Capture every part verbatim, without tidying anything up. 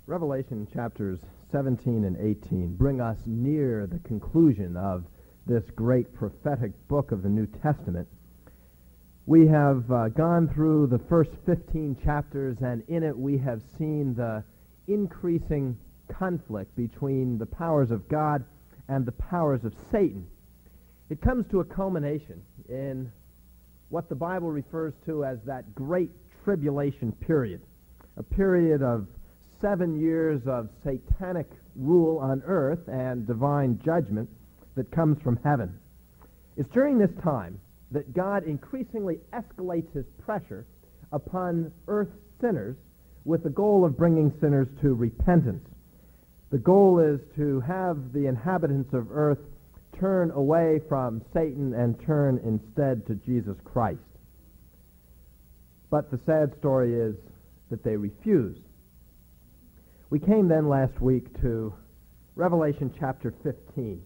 Revelation chapters seventeen and eighteen bring us near the conclusion of this great prophetic book of the New Testament. We have uh, gone through the first fifteen chapters, and in it we have seen the increasing conflict between the powers of God and the powers of Satan. It comes to a culmination in what the Bible refers to as that great tribulation period, a period of seven years of satanic rule on earth and divine judgment that comes from heaven. It's during this time that God increasingly escalates his pressure upon earth's sinners with the goal of bringing sinners to repentance. The goal is to have the inhabitants of earth turn away from Satan and turn instead to Jesus Christ. But the sad story is that they refuse. We came then last week to Revelation chapter fifteen.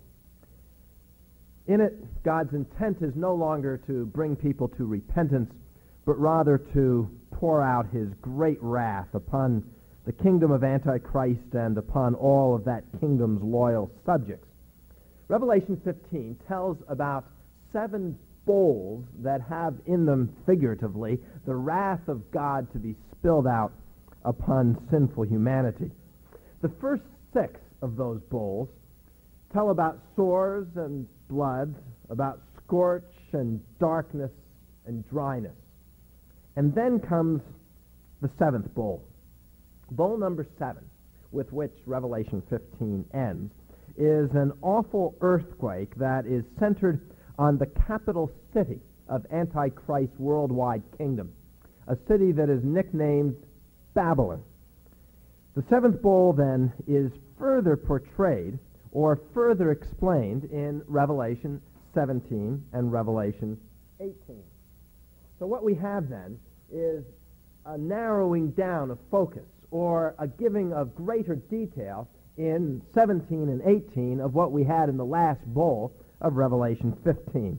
In it, God's intent is no longer to bring people to repentance, but rather to pour out his great wrath upon the kingdom of Antichrist and upon all of that kingdom's loyal subjects. Revelation fifteen tells about seven bowls that have in them, figuratively, the wrath of God to be spilled out upon sinful humanity. The first six of those bowls tell about sores and blood, about scorch and darkness and dryness. And then comes the seventh bowl. Bowl number seven, with which Revelation fifteen ends, is an awful earthquake that is centered on the capital city of Antichrist's worldwide kingdom, a city that is nicknamed Babylon. The seventh bowl, then, is further portrayed or further explained in Revelation seventeen and Revelation eighteen. So what we have, then, is a narrowing down of focus or a giving of greater detail in seventeen and eighteen of what we had in the last bowl of Revelation fifteen.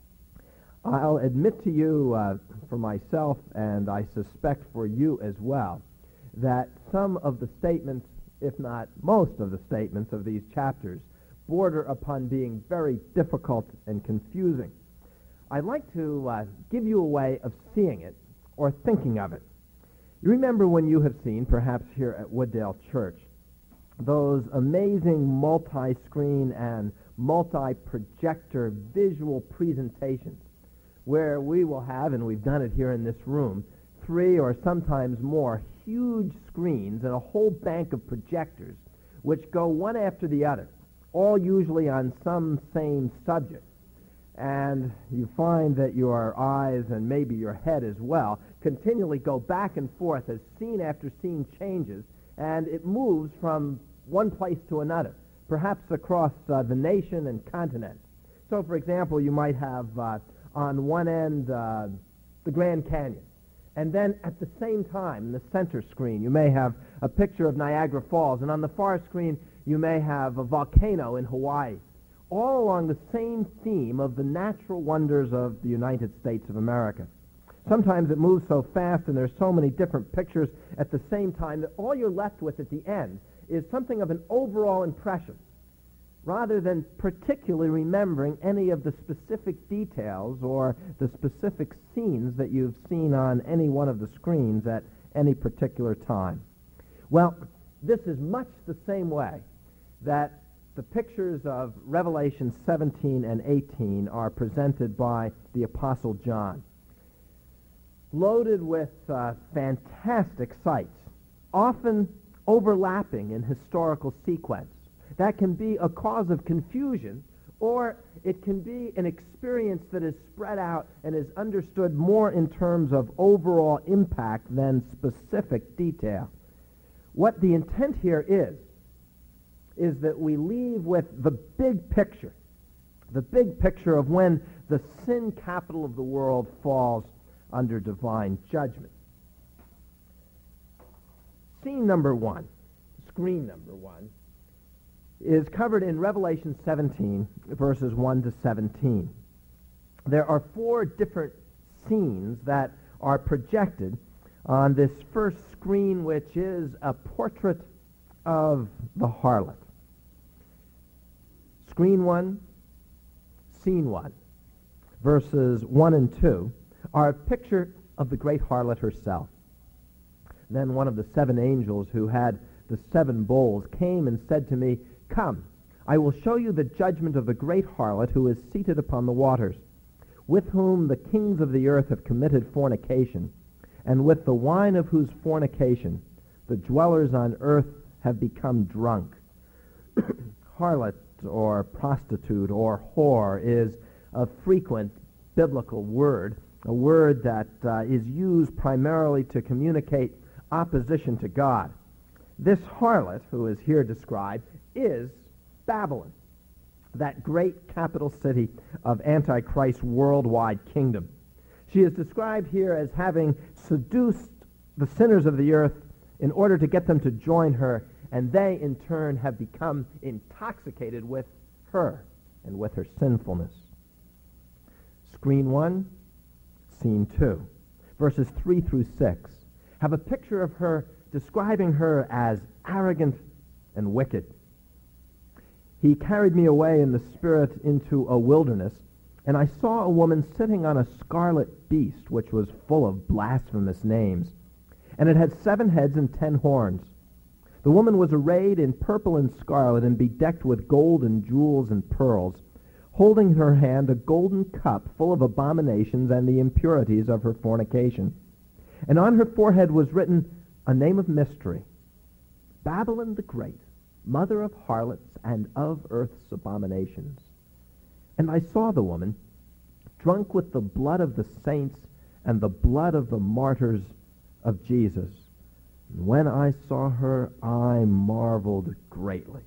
I'll admit to you, uh, for myself, and I suspect for you as well, that some of the statements, if not most of the statements of these chapters, border upon being very difficult and confusing. I'd like to uh, give you a way of seeing it or thinking of it. You remember when you have seen, perhaps here at Wooddale Church, those amazing multi-screen and multi-projector visual presentations where we will have, and we've done it here in this room, three or sometimes more huge screens and a whole bank of projectors which go one after the other, all usually on some same subject. And you find that your eyes and maybe your head as well continually go back and forth as scene after scene changes, and it moves from one place to another, perhaps across uh, the nation and continent. So, for example, you might have uh, on one end uh, the Grand Canyon, and then at the same time, in the center screen, you may have a picture of Niagara Falls, and on the far screen, you may have a volcano in Hawaii, all along the same theme of the natural wonders of the United States of America. Sometimes it moves so fast and there's so many different pictures at the same time that all you're left with at the end is something of an overall impression, rather than particularly remembering any of the specific details or the specific scenes that you've seen on any one of the screens at any particular time. Well, this is much the same way that the pictures of Revelation seventeen and eighteen are presented by the Apostle John, loaded with uh, fantastic sights, often overlapping in historical sequence. That can be a cause of confusion, or it can be an experience that is spread out and is understood more in terms of overall impact than specific detail. What the intent here is, is that we leave with the big picture, the big picture of when the sin capital of the world falls under divine judgment. Scene number one, screen number one, is covered in Revelation seventeen, verses one to seventeen. There are four different scenes that are projected on this first screen, which is a portrait of the harlot. Screen one, scene one, verses one and two, are a picture of the great harlot herself. Then one of the seven angels who had the seven bowls came and said to me, "Come, I will show you the judgment of the great harlot who is seated upon the waters, with whom the kings of the earth have committed fornication, and with the wine of whose fornication the dwellers on earth have become drunk." Harlot or prostitute or whore is a frequent biblical word, a word that uh, is used primarily to communicate opposition to God. This harlot, who is here described, is Babylon, that great capital city of Antichrist's worldwide kingdom. She is described here as having seduced the sinners of the earth in order to get them to join her, and they in turn have become intoxicated with her and with her sinfulness. Screen one, scene two, verses three through six, have a picture of her describing her as arrogant and wicked. He carried me away in the Spirit into a wilderness, and I saw a woman sitting on a scarlet beast, which was full of blasphemous names, and it had seven heads and ten horns. The woman was arrayed in purple and scarlet, and bedecked with gold and jewels and pearls, holding in her hand a golden cup full of abominations and the impurities of her fornication. And on her forehead was written a name of mystery, Babylon the Great, mother of harlots and of earth's abominations. And I saw the woman drunk with the blood of the saints and the blood of the martyrs of Jesus. And when I saw her, I marveled greatly.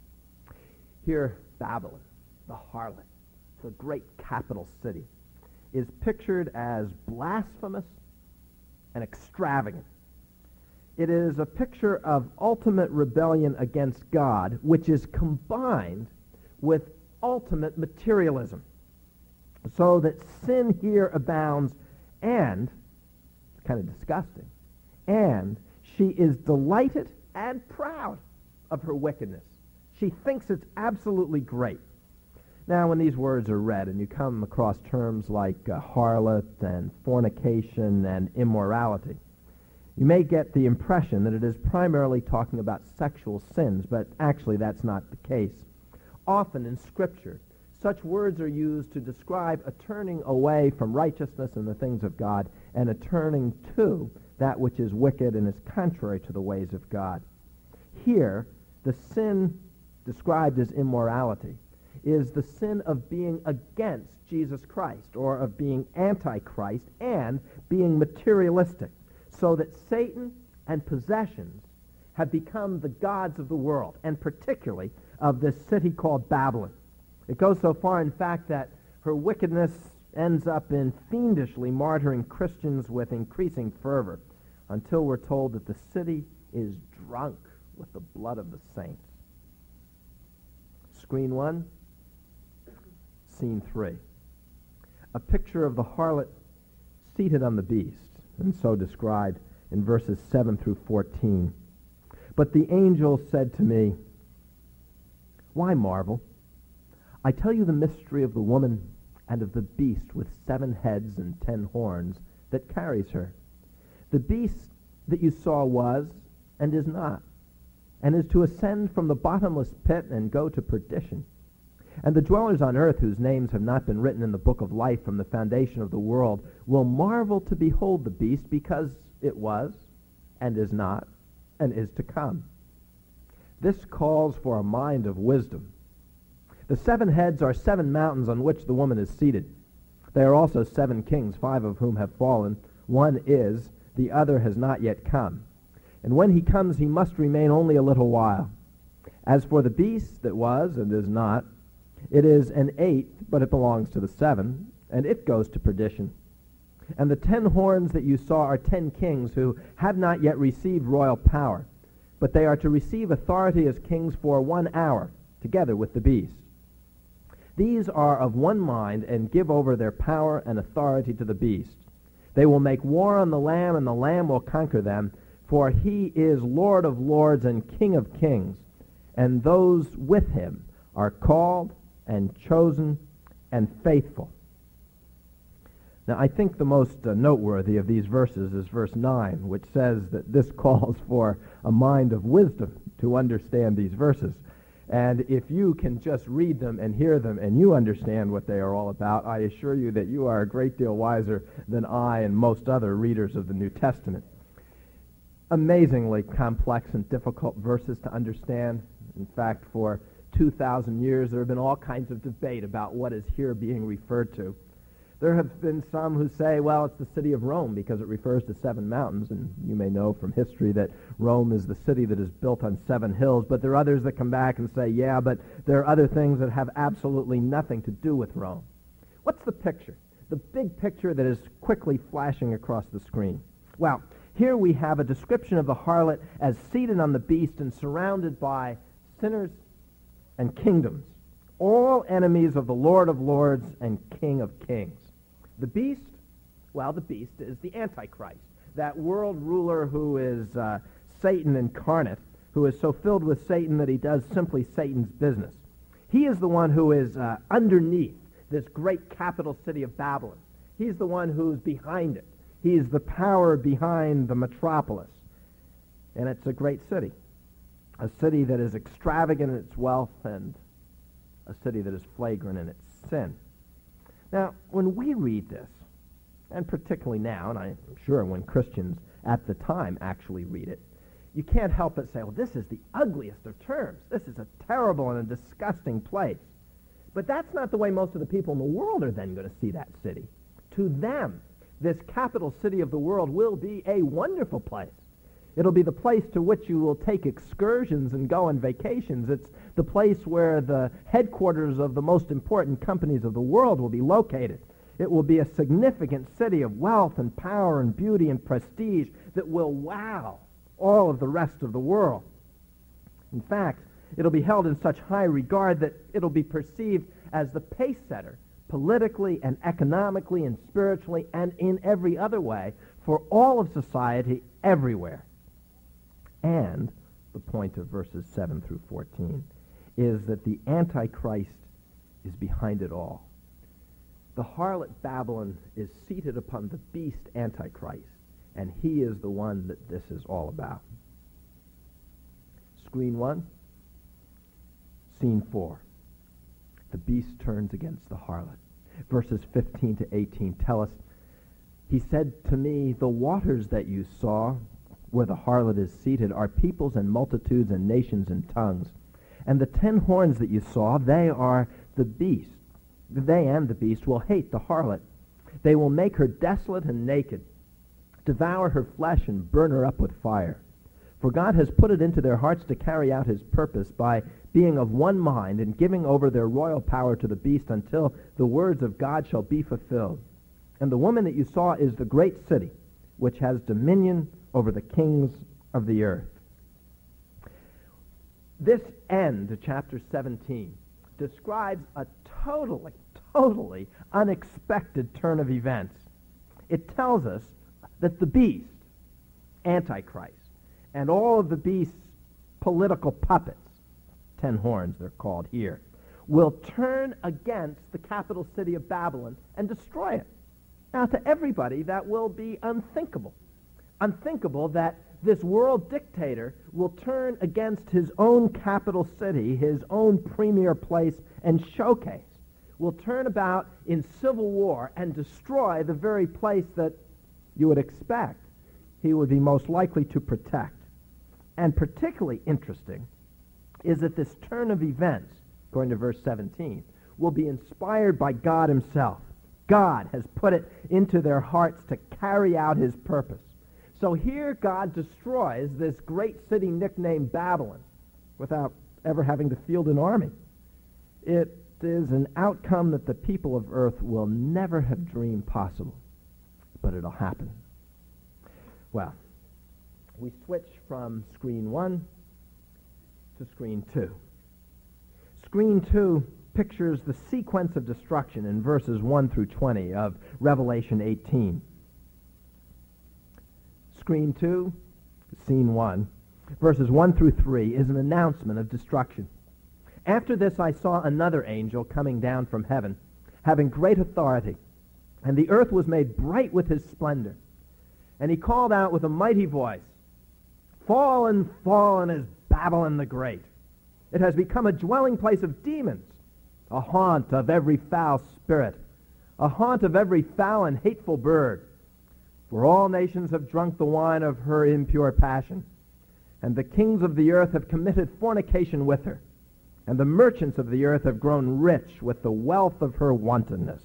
Here, Babylon, the harlot, the great capital city, is pictured as blasphemous and extravagant. It is a picture of ultimate rebellion against God, which is combined with ultimate materialism, so that sin here abounds, and, it's kind of disgusting, and she is delighted and proud of her wickedness. She thinks it's absolutely great. Now, when these words are read and you come across terms like uh, harlot and fornication and immorality, you may get the impression that it is primarily talking about sexual sins, but actually that's not the case. Often in Scripture, such words are used to describe a turning away from righteousness and the things of God and a turning to that which is wicked and is contrary to the ways of God. Here, the sin described as immorality is the sin of being against Jesus Christ, or of being anti-Christ and being materialistic, so that Satan and possessions have become the gods of the world, and particularly of this city called Babylon. It goes so far, in fact, that her wickedness ends up in fiendishly martyring Christians with increasing fervor, until we're told that the city is drunk with the blood of the saints. Screen one, scene three. A picture of the harlot seated on the beast, and so described in verses seven through fourteen. But the angel said to me, "Why marvel? I tell you the mystery of the woman and of the beast with seven heads and ten horns that carries her. The beast that you saw was and is not, and is to ascend from the bottomless pit and go to perdition. And the dwellers on earth, whose names have not been written in the book of life from the foundation of the world, will marvel to behold the beast, because it was, and is not, and is to come." This calls for a mind of wisdom. The seven heads are seven mountains on which the woman is seated. They are also seven kings, five of whom have fallen. One is, the other has not yet come. And when he comes, he must remain only a little while. As for the beast that was and is not, it is an eighth, but it belongs to the seven, and it goes to perdition. And the ten horns that you saw are ten kings who have not yet received royal power, but they are to receive authority as kings for one hour, together with the beast. These are of one mind and give over their power and authority to the beast. They will make war on the Lamb, and the Lamb will conquer them, For he is Lord of lords and King of kings, and those with him are called and chosen and faithful. Now, I think the most uh, noteworthy of these verses is verse nine, which says that this calls for a mind of wisdom to understand these verses. And if you can just read them and hear them and you understand what they are all about, I assure you that you are a great deal wiser than I and most other readers of the New Testament. Amazingly complex and difficult verses to understand. In fact, for two thousand years there have been all kinds of debate about what is here being referred to. There have been some who say, well, it's the city of Rome because it refers to seven mountains, and you may know from history that Rome is the city that is built on seven hills, but there are others that come back and say, yeah, but there are other things that have absolutely nothing to do with Rome. What's the picture? The big picture that is quickly flashing across the screen. Well, here we have a description of the harlot as seated on the beast and surrounded by sinners and kingdoms, all enemies of the Lord of lords and King of kings. The beast, well, the beast is the Antichrist, that world ruler who is uh, Satan incarnate, who is so filled with Satan that he does simply Satan's business. He is the one who is uh, underneath this great capital city of Babylon. He's the one who's behind it. He's the power behind the metropolis. And it's a great city, a city that is extravagant in its wealth and a city that is flagrant in its sin. Now, when we read this, and particularly now, and I'm sure when Christians at the time actually read it, you can't help but say, well, this is the ugliest of terms. This is a terrible and a disgusting place. But that's not the way most of the people in the world are then going to see that city. To them, this capital city of the world will be a wonderful place. It'll be the place to which you will take excursions and go on vacations. It's the place where the headquarters of the most important companies of the world will be located. It will be a significant city of wealth and power and beauty and prestige that will wow all of the rest of the world. In fact, it'll be held in such high regard that it'll be perceived as the pace setter, politically and economically and spiritually and in every other way, for all of society everywhere. And the point of verses seven through fourteen is that the Antichrist is behind it all. The harlot Babylon is seated upon the beast Antichrist, and he is the one that this is all about. Screen one, scene four. The beast turns against the harlot. Verses fifteen to eighteen tell us, he said to me, the waters that you saw where the harlot is seated are peoples and multitudes and nations and tongues. And the ten horns that you saw, they are the beast. They and the beast will hate the harlot. They will make her desolate and naked, devour her flesh and burn her up with fire. For God has put it into their hearts to carry out his purpose by being of one mind and giving over their royal power to the beast until the words of God shall be fulfilled. And the woman that you saw is the great city, which has dominion over the kings of the earth. This end to chapter seventeen describes a totally, totally unexpected turn of events. It tells us that the beast, Antichrist, and all of the beast's political puppets, ten horns they're called here, will turn against the capital city of Babylon and destroy it. Now, to everybody, that will be unthinkable. Unthinkable that this world dictator will turn against his own capital city, his own premier place and showcase, will turn about in civil war and destroy the very place that you would expect he would be most likely to protect. And particularly interesting is that this turn of events, according to verse seventeen, will be inspired by God himself. God has put it into their hearts to carry out his purpose. So here God destroys this great city nicknamed Babylon without ever having to field an army. It is an outcome that the people of earth will never have dreamed possible, but it'll happen. Well, we switch from screen one to screen two. Screen two pictures the sequence of destruction in verses one through twenty of Revelation eighteen. Screen two scene one, verses one through three, is an announcement of destruction. After this I saw another angel coming down from heaven, having great authority, and the earth was made bright with his splendor. And he called out with a mighty voice, "Fallen, fallen is Babylon the Great. It has become a dwelling place of demons, a haunt of every foul spirit, a haunt of every foul and hateful bird. For all nations have drunk the wine of her impure passion, and the kings of the earth have committed fornication with her, and the merchants of the earth have grown rich with the wealth of her wantonness."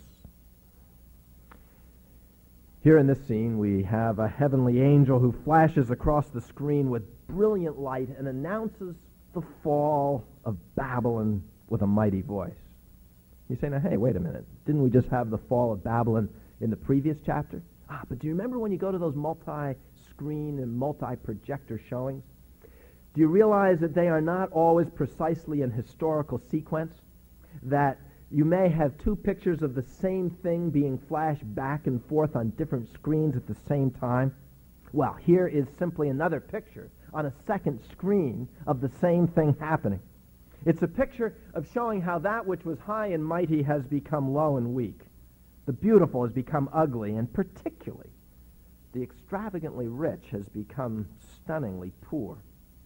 Here in this scene, we have a heavenly angel who flashes across the screen with brilliant light and announces the fall of Babylon with a mighty voice. You say, now, hey, wait a minute. Didn't we just have the fall of Babylon in the previous chapter? Ah, but do you remember when you go to those multi-screen and multi-projector showings? Do you realize that they are not always precisely in historical sequence? That you may have two pictures of the same thing being flashed back and forth on different screens at the same time? Well, here is simply another picture on a second screen of the same thing happening. It's a picture of showing how that which was high and mighty has become low and weak. The beautiful has become ugly, and particularly the extravagantly rich has become stunningly poor.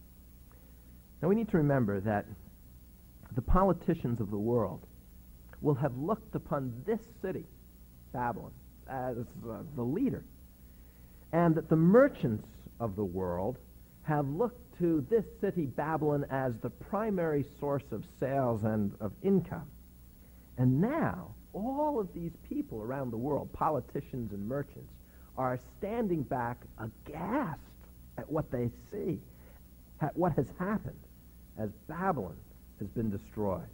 Now we need to remember that the politicians of the world will have looked upon this city, Babylon, as uh, the leader, and that the merchants of the world have looked to this city, Babylon, as the primary source of sales and of income. And now, all of these people around the world, politicians and merchants, are standing back aghast at what they see, at what has happened as Babylon has been destroyed.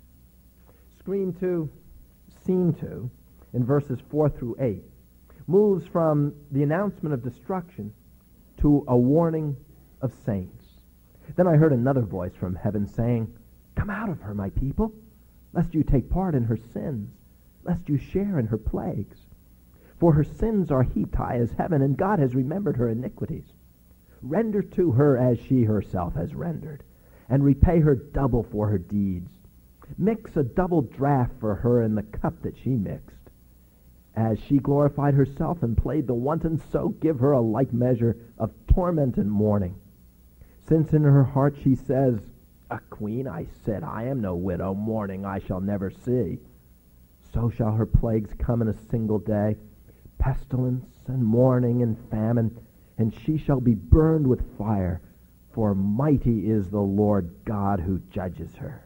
Screen two, scene two, in verses four through eight, moves from the announcement of destruction to a warning of saints. Then I heard another voice from heaven saying, "Come out of her, my people, lest you take part in her sins, lest you share in her plagues. For her sins are heaped high as heaven, and God has remembered her iniquities. Render to her as she herself has rendered, and repay her double for her deeds. Mix a double draught for her in the cup that she mixed. As she glorified herself and played the wanton, so give her a like measure of torment and mourning. Since in her heart she says, 'A queen, I said, I am no widow, mourning I shall never see,' so shall her plagues come in a single day, pestilence and mourning and famine, and she shall be burned with fire, for mighty is the Lord God who judges her."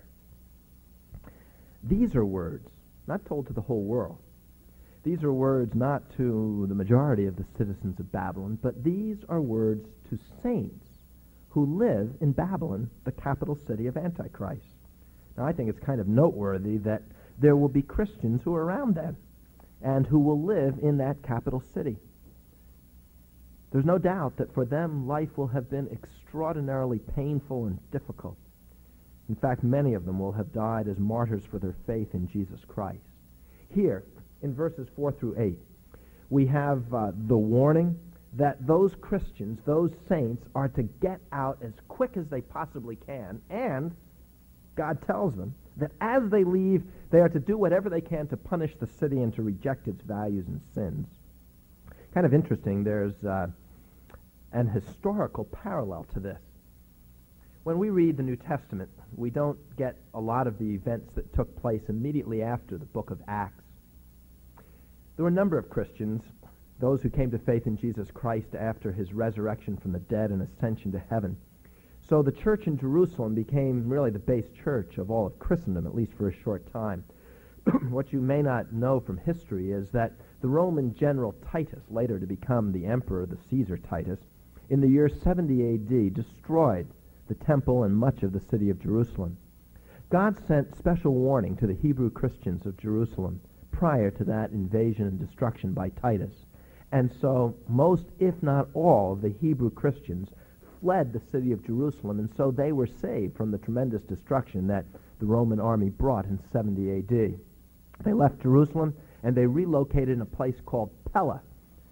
These are words not told to the whole world. These are words not to the majority of the citizens of Babylon, but these are words to saints who live in Babylon, the capital city of Antichrist. Now, I think it's kind of noteworthy that there will be Christians who are around them and who will live in that capital city. There's no doubt that for them, life will have been extraordinarily painful and difficult. In fact, many of them will have died as martyrs for their faith in Jesus Christ. Here, in verses four through eight, we have uh, the warning that those Christians, those saints, are to get out as quick as they possibly can, and God tells them that as they leave, they are to do whatever they can to punish the city and to reject its values and sins. Kind of interesting, there's uh, an historical parallel to this. When we read the New Testament, we don't get a lot of the events that took place immediately after the book of Acts. There were a number of Christians, those who came to faith in Jesus Christ after his resurrection from the dead and ascension to heaven. So the church in Jerusalem became really the base church of all of Christendom, at least for a short time. What you may not know from history is that the Roman general Titus, later to become the emperor, the Caesar Titus, in the year seventy A D destroyed the temple and much of the city of Jerusalem. God sent special warning to the Hebrew Christians of Jerusalem prior to that invasion and destruction by Titus. And so most, if not all, of the Hebrew Christians fled the city of Jerusalem, and so they were saved from the tremendous destruction that the Roman army brought in seventy A D. They left Jerusalem, and they relocated in a place called Pella,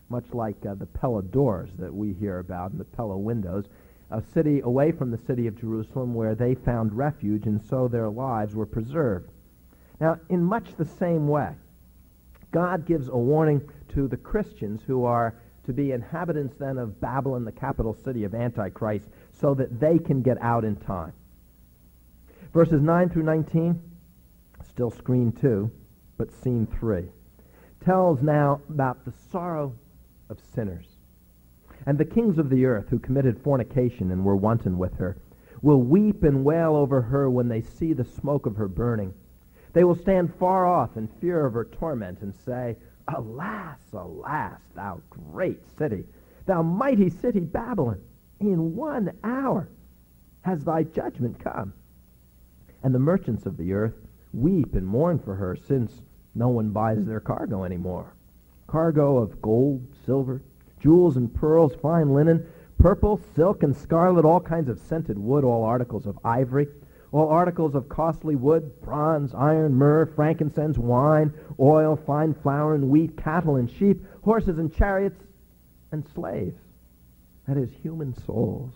much like uh, the Pella doors that we hear about and the Pella windows, a city away from the city of Jerusalem where they found refuge, and so their lives were preserved. Now, in much the same way, God gives a warning to the Christians who are to be inhabitants then of Babylon, the capital city of Antichrist, so that they can get out in time. Verses nine through nineteen, still screen two, but scene three, tells now about the sorrow of sinners. And the kings of the earth who committed fornication and were wanton with her will weep and wail over her when they see the smoke of her burning. They will stand far off in fear of her torment and say, Alas, alas, thou great city, thou mighty city Babylon, in one hour has thy judgment come. And the merchants of the earth weep and mourn for her, since no one buys their cargo anymore. Cargo of gold, silver, jewels and pearls, fine linen, purple, silk, and scarlet, all kinds of scented wood, all articles of ivory, all articles of costly wood, bronze, iron, myrrh, frankincense, wine, oil, fine flour and wheat, cattle and sheep, horses and chariots, and slaves, that is, human souls.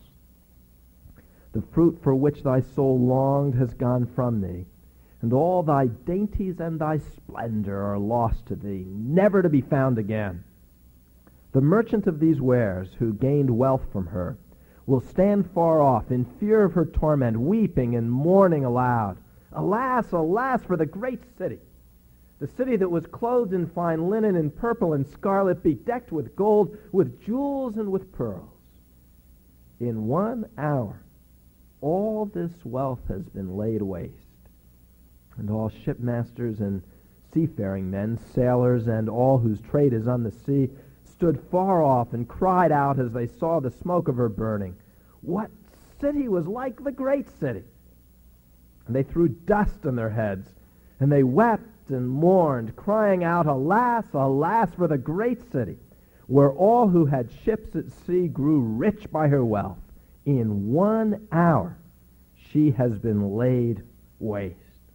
The fruit for which thy soul longed has gone from thee, and all thy dainties and thy splendor are lost to thee, never to be found again. The merchant of these wares, who gained wealth from her, will stand far off in fear of her torment, weeping and mourning aloud. Alas, alas, for the great city, the city that was clothed in fine linen and purple and scarlet, bedecked with gold, with jewels and with pearls. In one hour, all this wealth has been laid waste, and all shipmasters and seafaring men, sailors, and all whose trade is on the sea, stood far off and cried out as they saw the smoke of her burning, What city was like the great city? And they threw dust on their heads, and they wept and mourned, crying out, Alas, alas, for the great city, where all who had ships at sea grew rich by her wealth. In one hour she has been laid waste.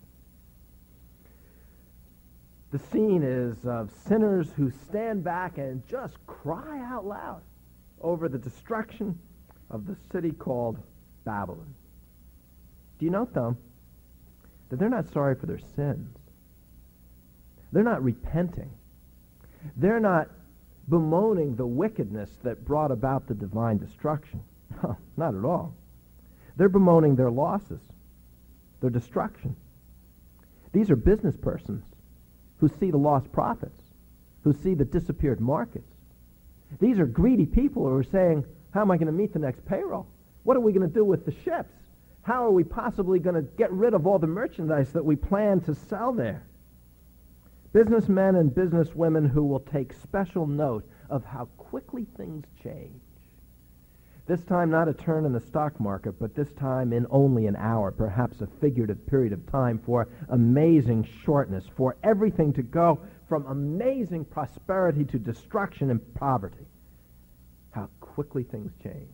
The scene is of sinners who stand back and just cry out loud over the destruction of the city called Babylon. Do you note, though, that they're not sorry for their sins? They're not repenting. They're not bemoaning the wickedness that brought about the divine destruction. No, not at all. They're bemoaning their losses, their destruction. These are business persons who see the lost profits, who see the disappeared markets. These are greedy people who are saying, how am I going to meet the next payroll? What are we going to do with the ships? How are we possibly going to get rid of all the merchandise that we plan to sell there? Businessmen and businesswomen who will take special note of how quickly things change. This time not a turn in the stock market, but this time in only an hour, perhaps a figurative period of time for amazing shortness, for everything to go from amazing prosperity to destruction and poverty. How quickly things change.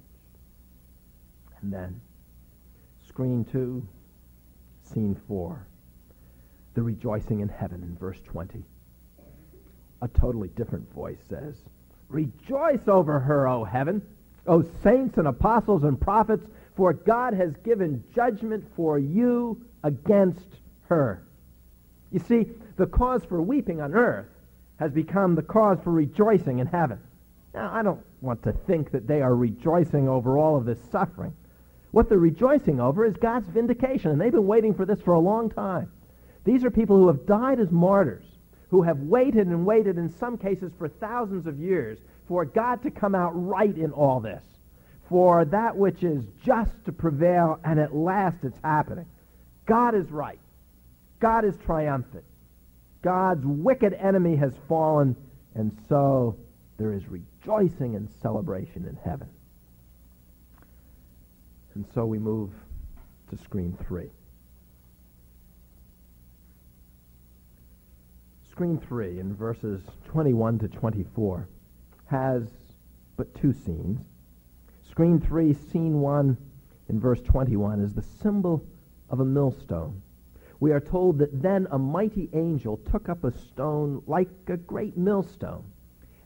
And then, screen two, scene four, the rejoicing in heaven in verse twenty. A totally different voice says, Rejoice over her, O heaven, O saints and apostles and prophets, for God has given judgment for you against her. You see, the cause for weeping on earth has become the cause for rejoicing in heaven. Now, I don't want to think that they are rejoicing over all of this suffering. What they're rejoicing over is God's vindication, and they've been waiting for this for a long time. These are people who have died as martyrs, who have waited and waited, in some cases for thousands of years, for God to come out right in all this, for that which is just to prevail, and at last it's happening. God is right. God is triumphant. God's wicked enemy has fallen, and so there is rejoicing and celebration in heaven. And so we move to screen three. Screen three, in verses twenty-one to twenty-four, has but two scenes. Screen three, scene one, in verse twenty-one, is the symbol of a millstone. We are told that then a mighty angel took up a stone like a great millstone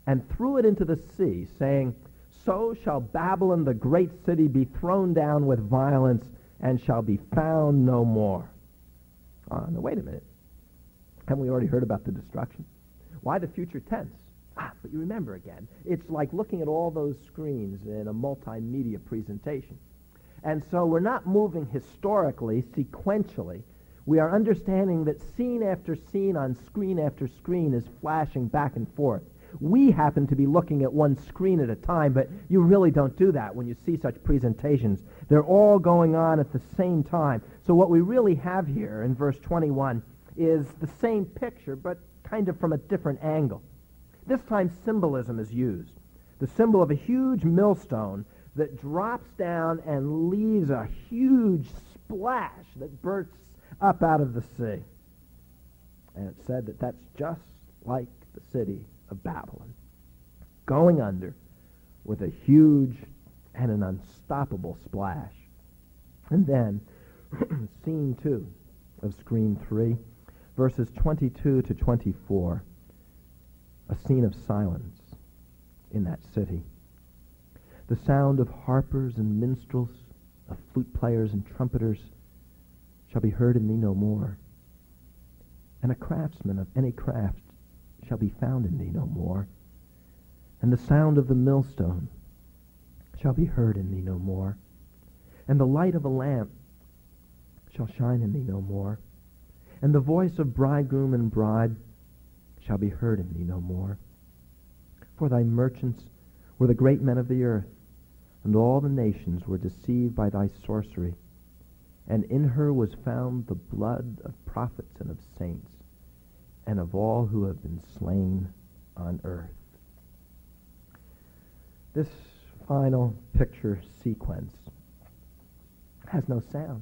and threw it into the sea, saying, So shall Babylon the great city be thrown down with violence, and shall be found no more. Uh, now, wait a minute. Haven't we already heard about the destruction? Why the future tense? Ah, but you remember again, it's like looking at all those screens in a multimedia presentation. And so we're not moving historically, sequentially. We are understanding that scene after scene on screen after screen is flashing back and forth. We happen to be looking at one screen at a time, but you really don't do that when you see such presentations. They're all going on at the same time. So what we really have here in verse twenty-one is the same picture, but kind of from a different angle. This time symbolism is used. The symbol of a huge millstone that drops down and leaves a huge splash that bursts up out of the sea. And it said that that's just like the city of Babylon, going under with a huge and an unstoppable splash. And then, scene two of screen three, verses twenty-two to twenty-four, a scene of silence in that city. The sound of harpers and minstrels, of flute players and trumpeters, shall be heard in thee no more. And a craftsman of any craft shall be found in thee no more. And the sound of the millstone shall be heard in thee no more. And the light of a lamp shall shine in thee no more. And the voice of bridegroom and bride shall be heard in thee no more. For thy merchants were the great men of the earth, and all the nations were deceived by thy sorcery. And in her was found the blood of prophets and of saints, and of all who have been slain on earth. This final picture sequence has no sound.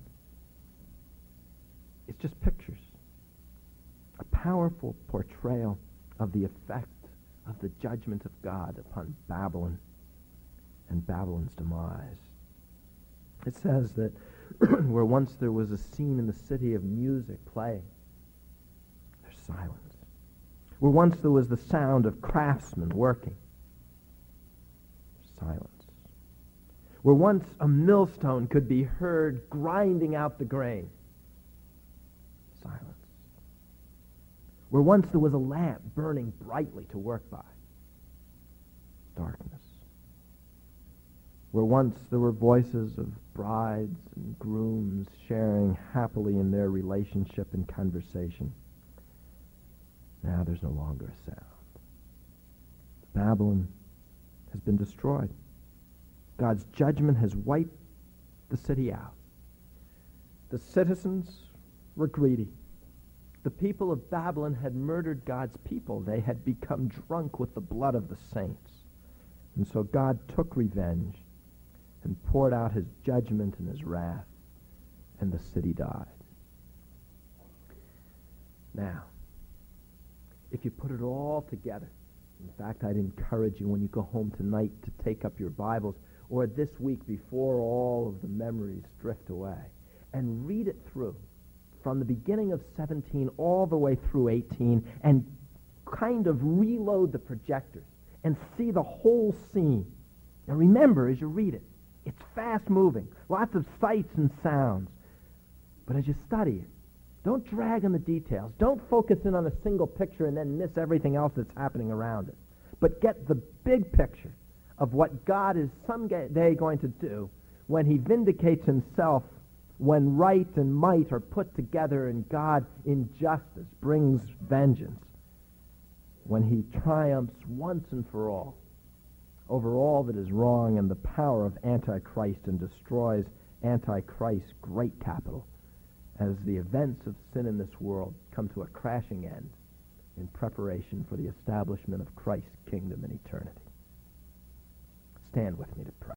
It's just pictures. A powerful portrayal of the effect of the judgment of God upon Babylon and Babylon's demise. It says that where once there was a scene in the city of music playing, there's silence. Where once there was the sound of craftsmen working, silence. Where once a millstone could be heard grinding out the grain, silence. Where once there was a lamp burning brightly to work by, darkness. Where once there were voices of brides and grooms sharing happily in their relationship and conversation, now there's no longer a sound. Babylon has been destroyed. God's judgment has wiped the city out. The citizens were greedy. The people of Babylon had murdered God's people. They had become drunk with the blood of the saints. And so God took revenge and poured out his judgment and his wrath, and the city died. Now, if you put it all together, in fact, I'd encourage you when you go home tonight to take up your Bibles, or this week before all of the memories drift away, and read it through from the beginning of seventeen all the way through eighteen, and kind of reload the projectors and see the whole scene. Now remember, as you read it, it's fast-moving, lots of sights and sounds. But as you study it, don't drag on the details. Don't focus in on a single picture and then miss everything else that's happening around it. But get the big picture of what God is someday going to do when he vindicates himself, when right and might are put together and God in justice brings vengeance, when he triumphs once and for all over all that is wrong and the power of Antichrist and destroys Antichrist's great capital as the events of sin in this world come to a crashing end in preparation for the establishment of Christ's kingdom in eternity. Stand with me to pray.